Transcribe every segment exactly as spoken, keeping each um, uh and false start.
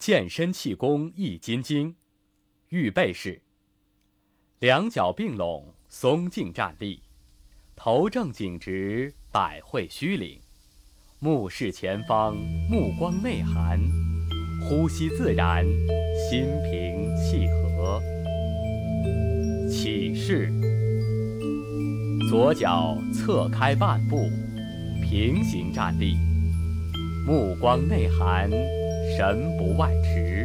现身气功易筋经，预备式。两脚并拢，松劲站立，头正颈直，百会虚领，目视前方，目光内含，呼吸自然，心平气和。起势，左脚侧开半步，平行站立，目光内含，神不外驰。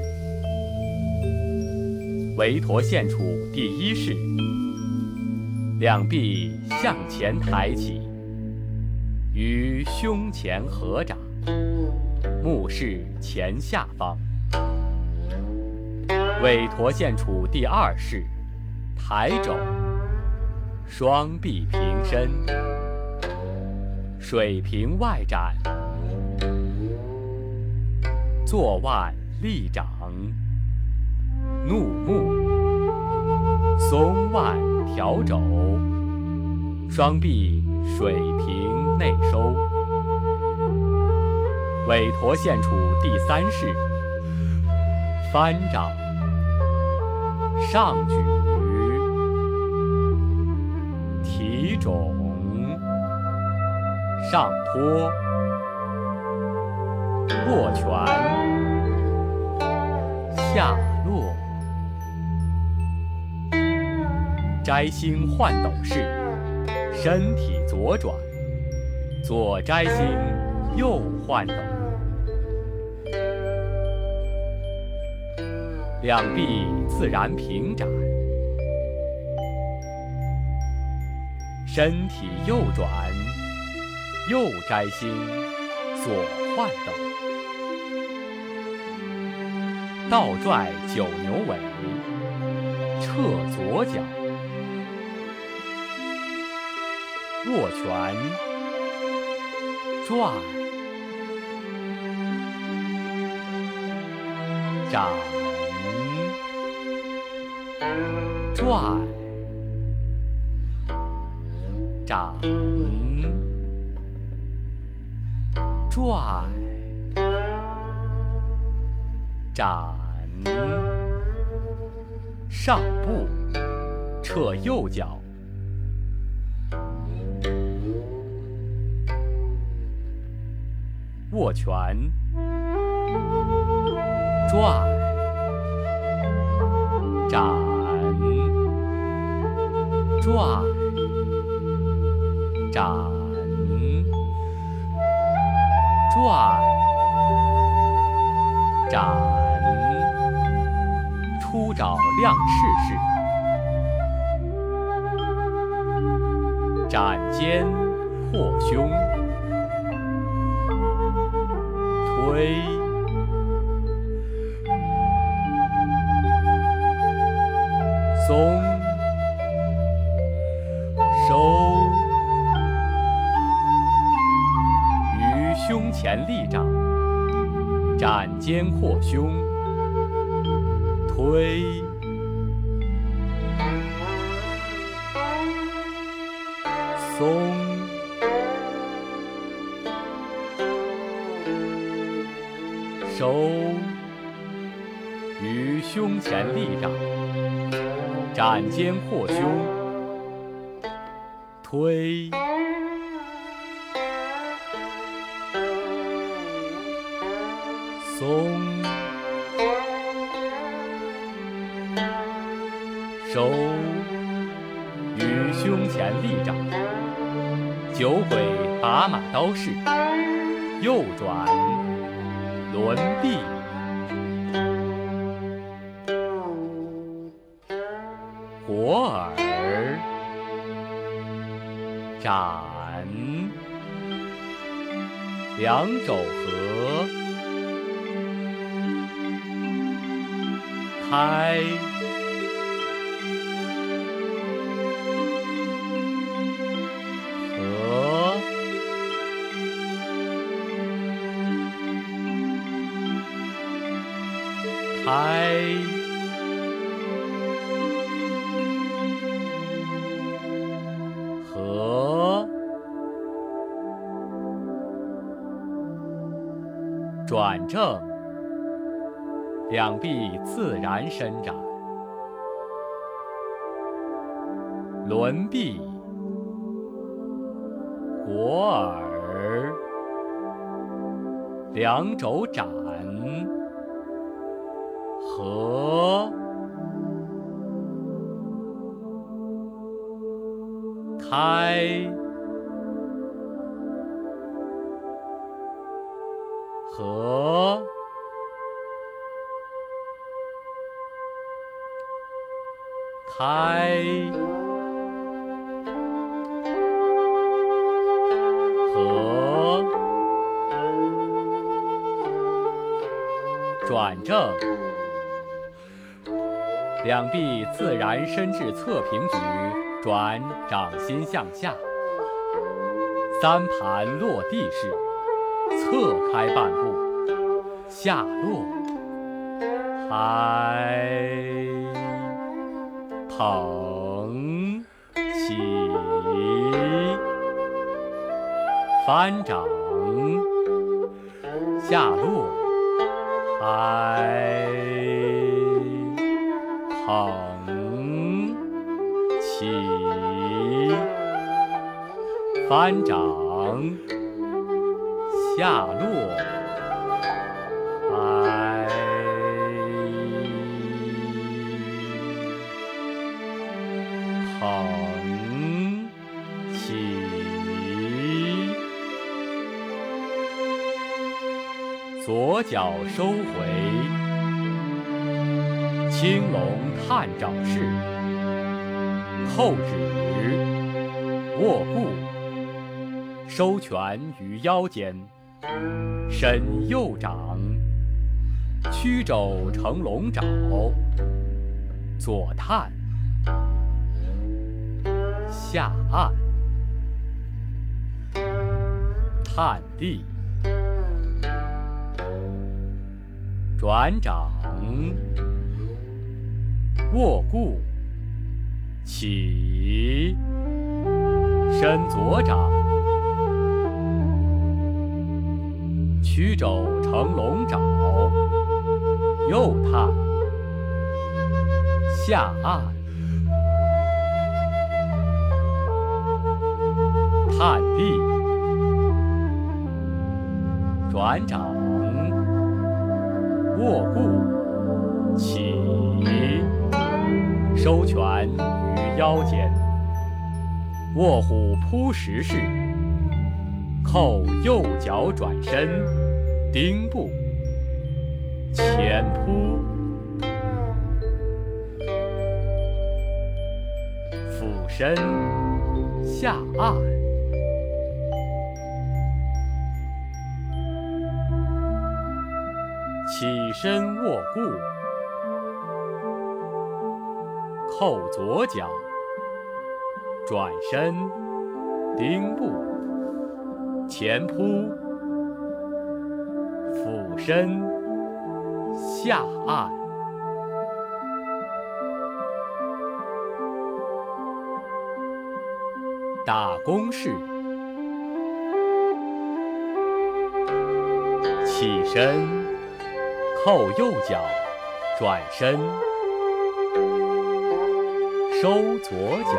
韦陀献杵第一式，两臂向前抬起，于胸前合掌，目视前下方。韦陀献杵第二式，抬肘，双臂平伸，水平外展，坐腕立掌，怒目，松腕调肘，双臂水平内收。韦陀献杵第三式，翻掌，上举，提踵，上托，握拳，下落。摘星换斗式，身体左转，左摘星，右换斗。两臂自然平展，身体右转，右摘星，左换斗。倒拽九牛尾，撤左脚，握拳，转，展，转，展，转，展。上步，撤右脚，握拳，转，展，转，展，转，展。出爪亮翅式，展肩扩胸，推，松，收，于胸前立掌，展肩扩胸，推，松，收，于胸前立掌，展肩扩胸，推，松，收，于胸前立掌，九鬼拔马刀式，右转，轮臂，活耳，展，两肘合，开，合，开，合，转正， 两臂自然伸展，轮臂、裹耳，两肘展，合，开，合，开，合，转正，两臂自然伸至侧平举，转掌心向下，三盘落地式，侧开半步，下落，抬，捧，起，翻掌，下落，抬，捧，起，翻掌，下落，抬，捧，起，左脚收回，青龙探掌式，扣指，握固，收拳于腰间，伸右掌，曲肘成龙爪，左探，下按，探地，转掌，握固，起，伸左掌，曲肘成龙爪，右探，下按，探地，转掌，握固，起，收拳于腰间，卧虎扑食式，扣右脚转身，丁步，前扑，俯身，下按，起身握固，扣左脚，转身，丁步，前扑，俯身，下按，打弓式，起身，扣右脚，转身，收左脚，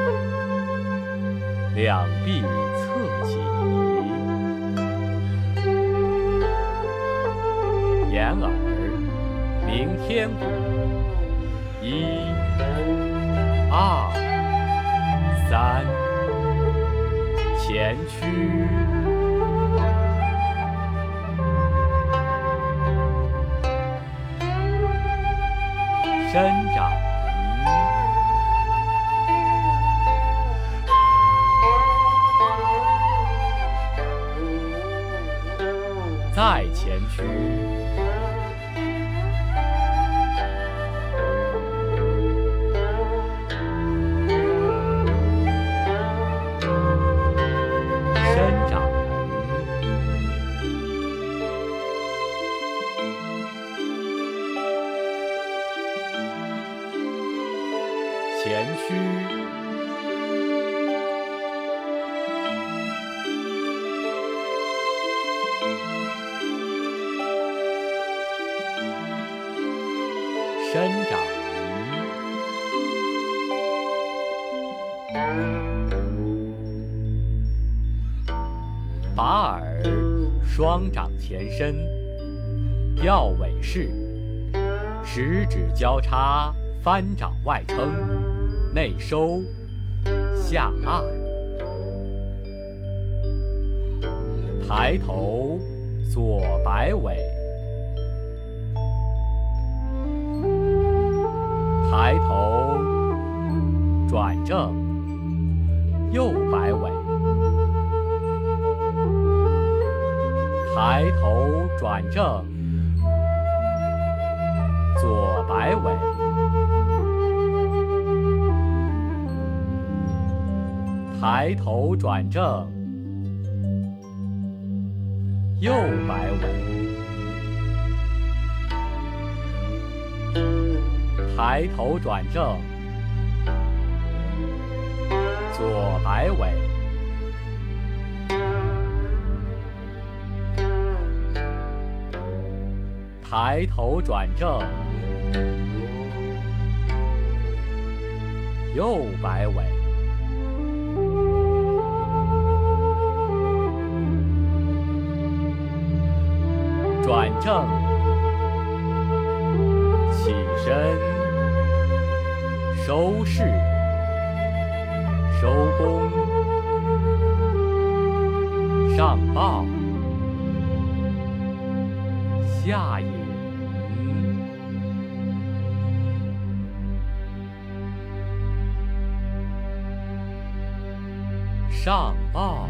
两臂侧起，掩耳，鸣天鼓，一、二、三，前屈，伸展，再前屈，伸展，前屈， 伸展，把耳双掌前伸，吊尾式，食指交叉翻掌外撑，内收，下按，抬头左摆尾，抬头转正，右摆尾，抬头转正，左摆尾，抬头转正，右摆尾，抬头转正，左摆尾，抬头转正，右摆尾，转正，起身，收势，收弓，上抱，下引，上抱，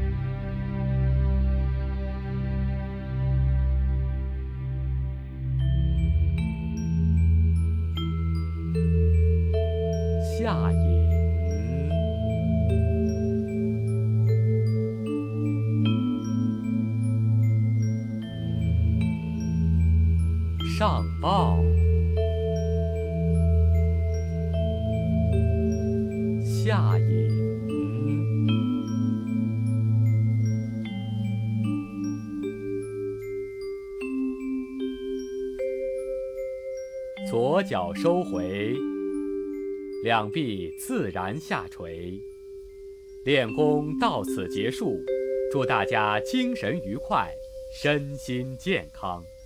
下引，上抱，下引，左脚收回，两臂自然下垂。练功到此结束，祝大家精神愉快，身心健康。